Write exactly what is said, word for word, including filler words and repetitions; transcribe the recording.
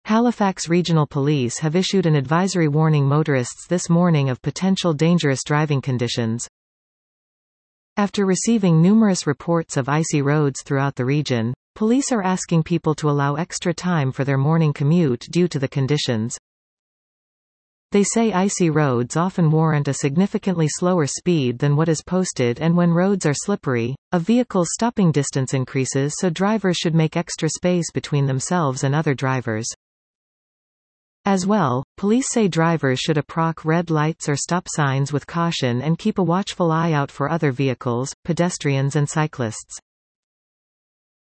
Halifax Regional Police have issued an advisory warning motorists this morning of potential dangerous driving conditions. After receiving numerous reports of icy roads throughout the region, police are asking people to allow extra time for their morning commute due to the conditions. They say icy roads often warrant a significantly slower speed than what is posted, and when roads are slippery, a vehicle's stopping distance increases, so drivers should make extra space between themselves and other drivers. As well, police say drivers should approach red lights or stop signs with caution and keep a watchful eye out for other vehicles, pedestrians and cyclists.